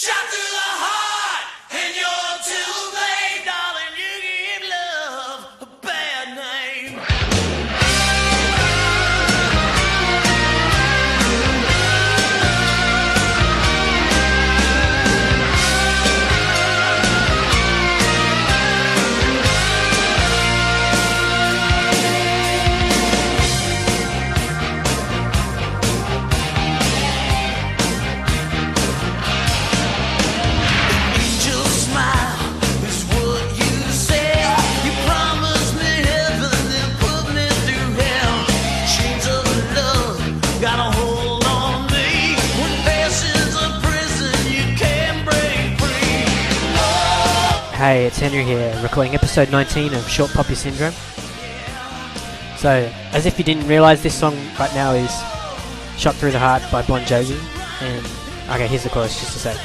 Shot through the heart, and you're too late, darling. You give love a bad name. Angel smile is what you said. You promised me heaven, then put me through hell. Chains of love got a hold on me. When passion's a prison, you can't break free. Hey, it's Henry here, recording episode 19 of Short Poppy Syndrome. So, as if you didn't realise, this song right now is Shot Through the Heart by Bon Jovi. And, okay, here's the chorus just to say.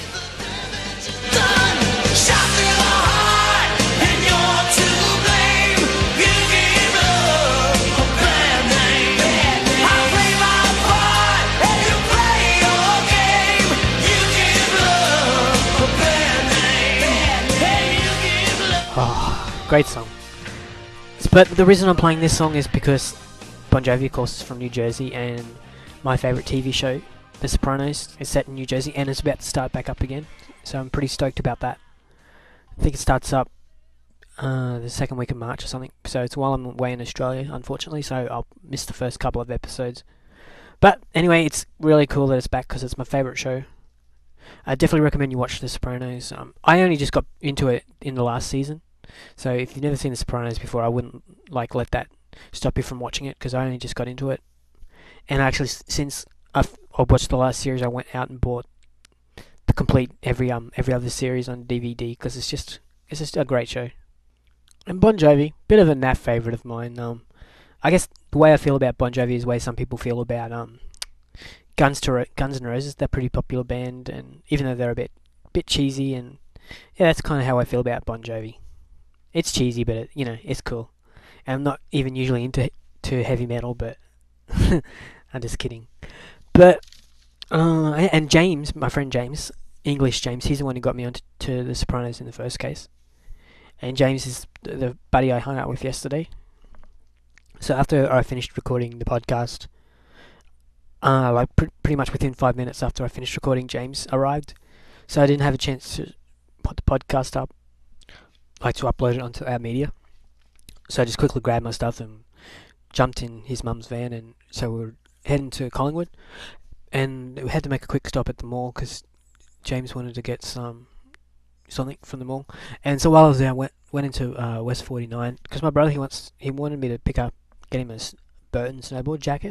Done. Shot through the heart, and you're to blame. You give love a bad name. I play my part, and you play your game. You give love a bad name. Hey, you give love. Oh, great song. But the reason I'm playing this song is because Bon Jovi, of course, is from New Jersey, and my favourite TV show, The Sopranos, is set in New Jersey, and it's about to start back up again. So I'm pretty stoked about that. I think it starts up the second week of March or something. So it's while I'm away in Australia, unfortunately, so I'll miss the first couple of episodes. But anyway, it's really cool that it's back because it's my favourite show. I definitely recommend you watch The Sopranos. I only just got into it in the last season. So if you've never seen The Sopranos before, I wouldn't let that stop you from watching it because I only just got into it. And actually, since I watched the last series, I went out and bought the complete every other series on DVD because it's just a great show. And Bon Jovi, bit of a naff favourite of mine. I guess the way I feel about Bon Jovi is the way some people feel about Guns N' Roses. They're a pretty popular band, and even though they're a bit cheesy, and yeah, that's kind of how I feel about Bon Jovi. It's cheesy, but it's cool. And I'm not even usually into heavy metal, but I'm just kidding. But and James, my friend James, English James, he's the one who got me onto The Sopranos in the first case. And James is the buddy I hung out with yesterday. So after I finished recording the podcast, pretty much within 5 minutes after I finished recording, James arrived. So I didn't have a chance to put the podcast up, to upload it onto our media. So I just quickly grabbed my stuff and jumped in his mum's van, and so we were heading to Collingwood, and we had to make a quick stop at the mall because James wanted to get something from the mall. And so while I was there, I went into West 49 because my brother he wanted me to get him a Burton snowboard jacket.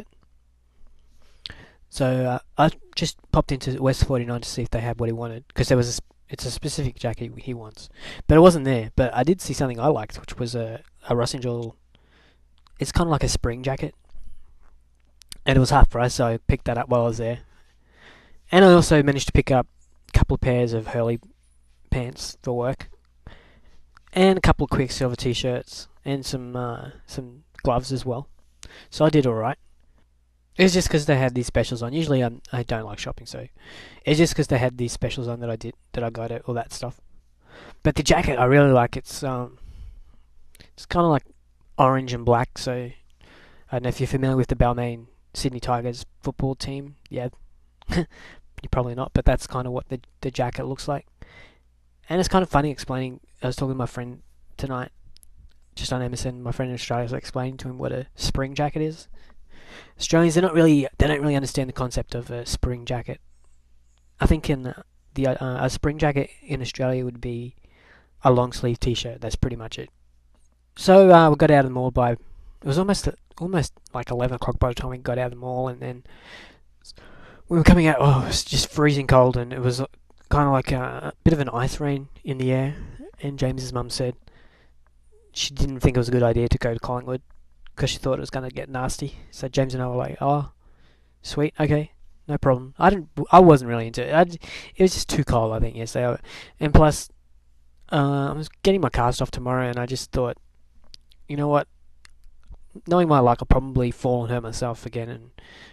So I just popped into West 49 to see if they had what he wanted because it's a specific jacket he wants, but it wasn't there. But I did see something I liked, which was a Russ Angel. It's kind of like a spring jacket, and it was half price, so I picked that up while I was there. And I also managed to pick up a couple of pairs of Hurley pants for work, and a couple of Quicksilver t-shirts, and some gloves as well. So I did all right. It's just because they had these specials on. Usually I don't like shopping, so it's just because they had these specials on that I got it, all that stuff. But the jacket I really like. It's kind of like orange and black. So I don't know if you're familiar with the Balmain Sydney Tigers football team. Yeah, you're probably not, but that's kind of what the jacket looks like. And it's kind of funny explaining. I was talking to my friend tonight, just on MSN. My friend in Australia was explaining to him what a spring jacket is. Australians, they don't really understand the concept of a spring jacket. I think a spring jacket in Australia would be a long sleeve t-shirt. That's pretty much it. So we got out of the mall it was almost like 11 o'clock by the time we got out of the mall, and then we were coming out. Oh, it was just freezing cold, and it was kind of like a bit of an ice rain in the air. And James's mum said she didn't think it was a good idea to go to Collingwood because she thought it was going to get nasty. So James and I were like, "Oh, sweet, okay, no problem." I wasn't really into it. It was just too cold, I think, yesterday. And plus, I was getting my cast off tomorrow, and I just thought, you know what? Knowing my luck, I'll probably fall and hurt myself again,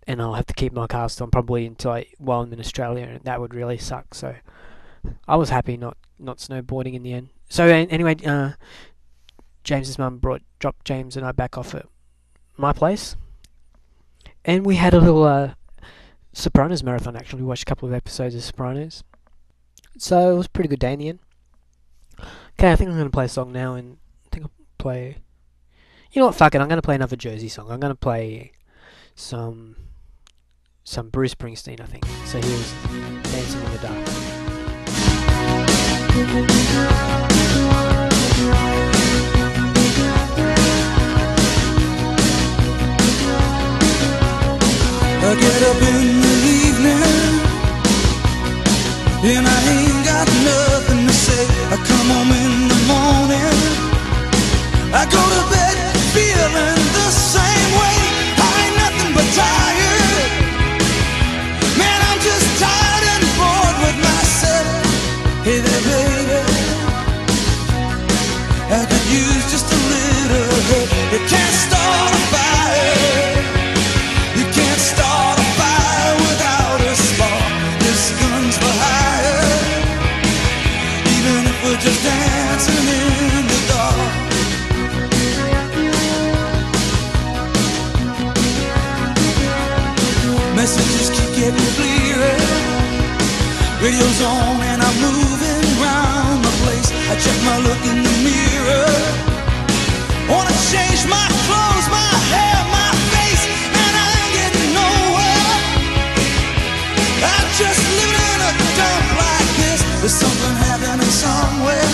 and I'll have to keep my cast on probably while I'm in Australia, and that would really suck. So I was happy not snowboarding in the end. So anyway, James's mum dropped James and I back off at my place, and we had a little Sopranos marathon. Actually, we watched a couple of episodes of Sopranos, so it was a pretty good day in the end. Okay, I think I'm going to play a song now, and I think I'll play... You know what, fuck it, I'm going to play another Jersey song. I'm going to play some Bruce Springsteen, I think. So here's Dancing in the Dark. I get up in the evening and I ain't got nothing to say. I come home in the morning, I go to bed feeling the same way. I ain't nothing but tired. Man, I'm just tired and bored with myself. Hey there, baby, I could use just a little help. You can't start a fire. You can't start a fire without a spark. This gun's for hire. Even if we're just dancing in the dark. Messages keep getting clearer. Radio's on and I'm moving round the place. I check my look in the mirror. Wanna change my clothes, my hair, my face, and I ain't getting nowhere. I'm just living in a dump like this. There's something happening somewhere.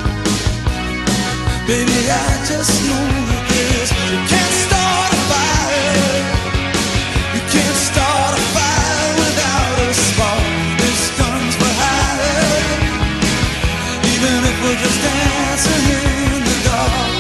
Baby, I just know that this. You can't start a fire. You can't start a fire without a spark. This gun's for hire. Even if we're just dancing in the dark.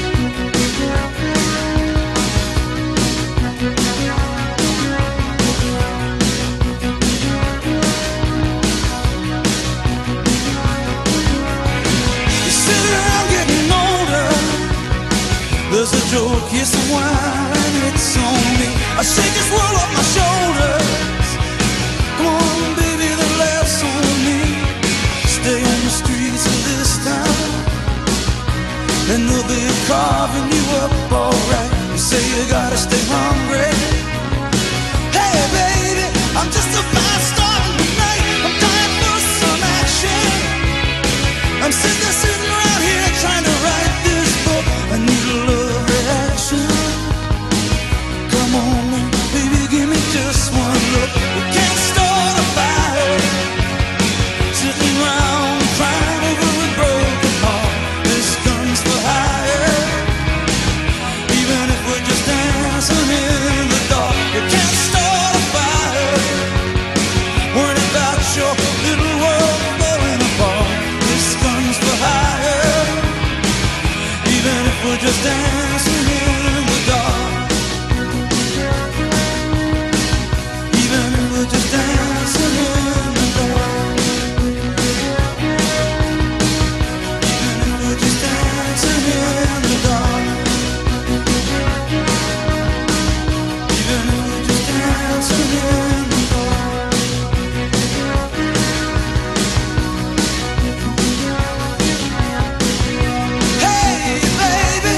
There's a joke, here's some wine, it's on me. I shake this world off my shoulders. Come on, baby, the laughs on me. Stay on the streets of this town, and they'll be carving you up alright. You say you gotta stay hungry. Hey, baby, I'm just a fast star tonight. I'm dying for some action. I'm sitting around here trying to write this book. I need a love reaction. Come on, baby, give me just one look. We can't start a fire, sitting around crying over a broken heart. This gun's for hire. Even if we're just dancing in the dark, you can't start a fire. Worried about your little world falling apart. This gun's for hire. Even if we're just dancing in the dark. Even if we're just dancing in the dark. Even if we're just dancing in the dark. Even if we're just dancing in the dark. Hey, baby.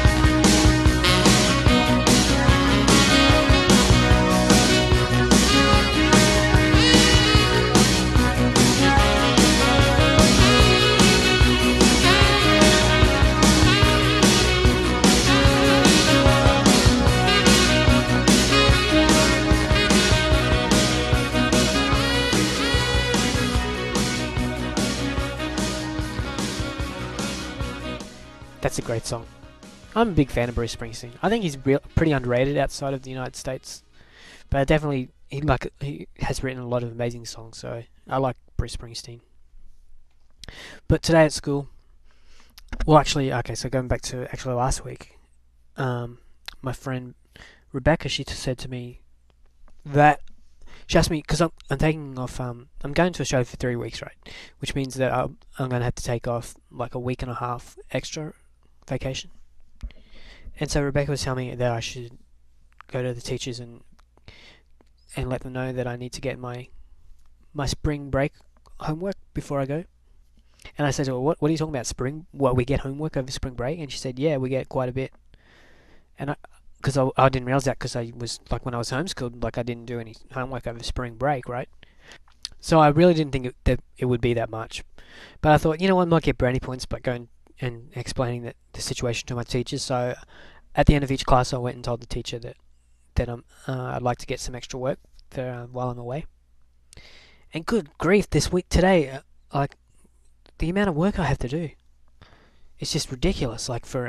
That's a great song. I'm a big fan of Bruce Springsteen. I think he's pretty underrated outside of the United States, but definitely he has written a lot of amazing songs. So I like Bruce Springsteen. But today at school, well, actually, okay. So going back to actually last week, my friend Rebecca, she said to me that she asked me because I'm taking off. I'm going to Australia for 3 weeks, right? Which means that I'm going to have to take off like a week and a half extra vacation. And so Rebecca was telling me that I should go to the teachers and and let them know that I need to get my spring break homework before I go. And I said to her, what are you talking about, spring? What, we get homework over spring break? And she said, yeah, we get quite a bit. And because I didn't realize that, because I was, like, when I was homeschooled, like, I didn't do any homework over spring break, right? So I really didn't think that it would be that much. But I thought, you know what, I might get brownie points by going and explaining the situation to my teachers. So at the end of each class, I went and told the teacher that I'd like to get some extra work while I'm away. And good grief, today, like, the amount of work I have to do, it's just ridiculous. Like, for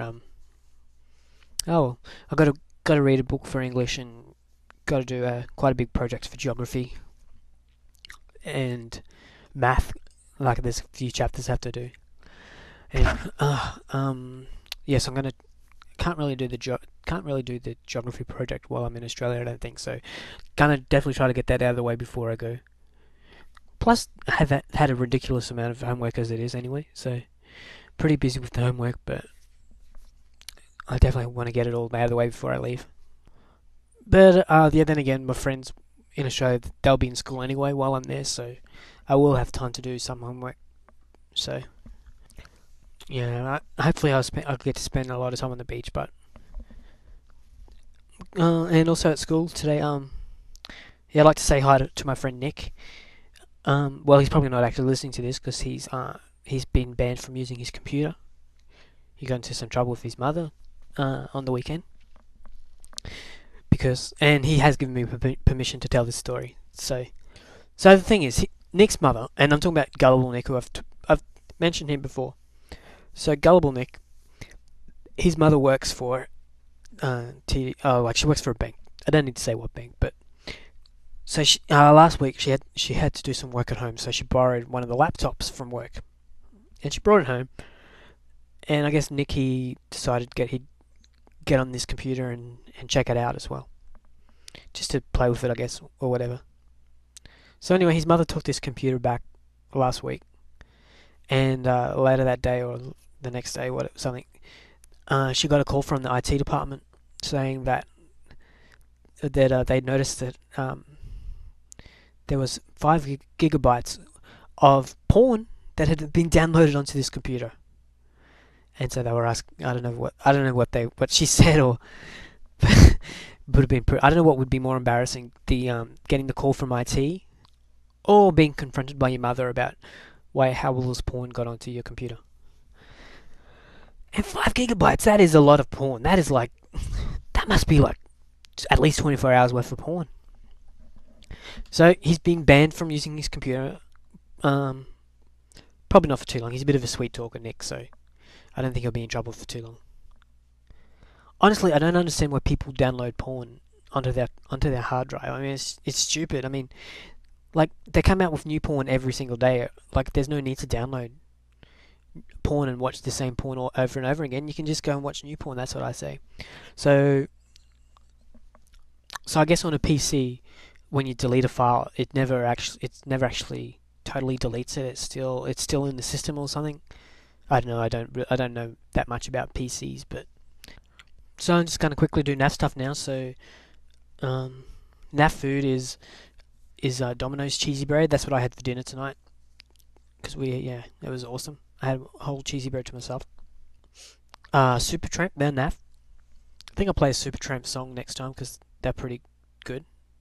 I got to read a book for English, and got to do quite a big project for geography and math. Like, there's a few chapters I have to do, and yes, can't really do the geography project while I'm in Australia, I don't think so. Gonna definitely try to get that out of the way before I go. Plus, I have had a ridiculous amount of homework as it is anyway, so pretty busy with the homework, but I definitely want to get it all out of the way before I leave. But yeah, then again, my friends in Australia, they'll be in school anyway while I'm there, so I will have time to do some homework. So yeah, hopefully I'll get to spend a lot of time on the beach. But and also at school today, yeah, I'd like to say hi to my friend Nick. Well, he's probably not actually listening to this because he's been banned from using his computer. He got into some trouble with his mother on the weekend, and he has given me permission to tell this story. So the thing is, Nick's mother, and I'm talking about Gullible Nick, who I've mentioned him before. So Gullible Nick, his mother works for she works for a bank. I don't need to say what bank, but so last week she had to do some work at home, so she borrowed one of the laptops from work, and she brought it home. And I guess Nick, he decided he'd get on this computer and check it out as well, just to play with it, I guess, or whatever. So anyway, his mother took this computer back last week, and later that day or the next day, she got a call from the IT department saying that they'd noticed that there was 5 gigabytes of porn that had been downloaded onto this computer. And so they were asking, I don't know what she said, or would have been. I don't know what would be more embarrassing: getting the call from IT, or being confronted by your mother about how all this porn got onto your computer. And 5 gigabytes, that is a lot of porn. That must be like at least 24 hours worth of porn. So he's been banned from using his computer. Probably not for too long. He's a bit of a sweet talker, Nick, so I don't think he'll be in trouble for too long. Honestly, I don't understand why people download porn onto their hard drive. I mean, it's stupid. I mean, like, they come out with new porn every single day. Like, there's no need to download porn and watch the same porn over and over again. You can just go and watch new porn. That's what I say. So I guess on a PC, when you delete a file, it's never actually totally deletes it. It's still in the system or something. I don't know. I don't know that much about PCs, but so I'm just gonna quickly do NAF stuff now. So NAF food is Domino's cheesy bread. That's what I had for dinner tonight. Because it was awesome. I had a whole cheesy bread to myself. Supertramp, they're NAF. I think I'll play a Supertramp song next time because they're pretty good.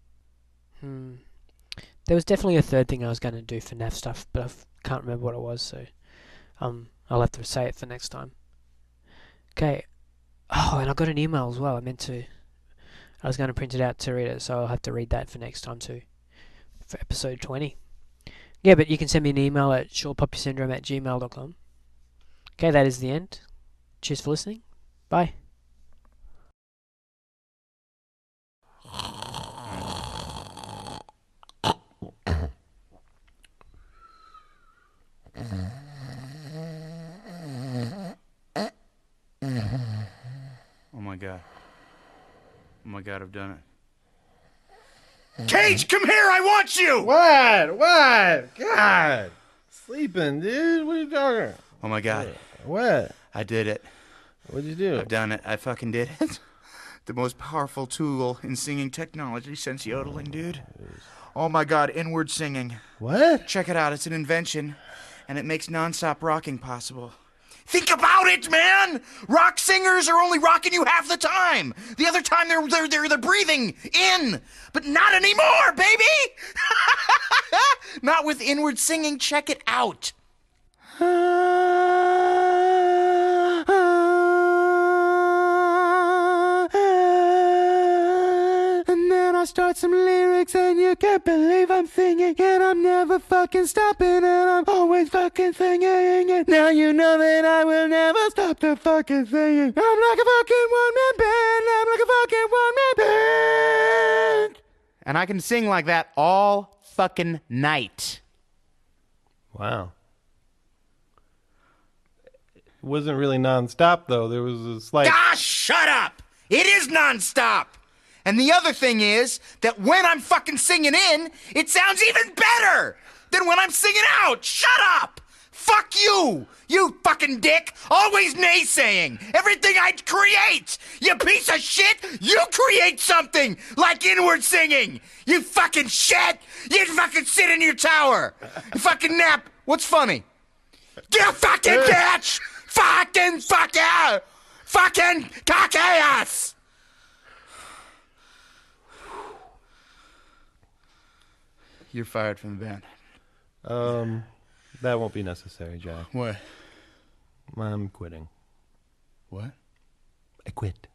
There was definitely a third thing I was going to do for NAF stuff, but I can't remember what it was, so I'll have to say it for next time. Okay. Oh, and I got an email as well. I was going to print it out to read it, so I'll have to read that for next time too, for episode 20. Yeah, but you can send me an email at shortpoppysyndrome@gmail.com. Okay, that is the end. Cheers for listening. Bye. Oh my god. Oh my god, I've done it. Cage, come here! I want you! What? God. Sleeping, dude. What are you talking? Oh my god. What? I did it. What'd you do? I've done it. I fucking did it. the most powerful tool in singing technology since yodeling, dude. Oh my God, inward singing. What? Check it out, it's an invention, and it makes nonstop rocking possible. Think about it, man! Rock singers are only rocking you half the time. The other time they're breathing in, but not anymore, baby! Not with inward singing. Check it out. And then I start some lyrics and you can't believe I'm singing, and I'm never fucking stopping, and I'm always fucking singing it. Now you know that I will never stop the fucking singing. I'm like a fucking one-man band. I'm like a fucking one-man band. And I can sing like that all fucking night. Wow. It wasn't really nonstop, though. There was a slight... Ah, shut up! It is nonstop! And the other thing is that when I'm fucking singing in, it sounds even better than when I'm singing out. Shut up! Fuck you! You fucking dick! Always naysaying everything I create! You piece of shit! You create something like inward singing! You fucking shit! You fucking sit in your tower! You fucking nap! What's funny? You fucking bitch! Fucking fuck you! Fucking cock ass! You're fired from the band. That won't be necessary, Jack. What? I'm quitting. What? I quit.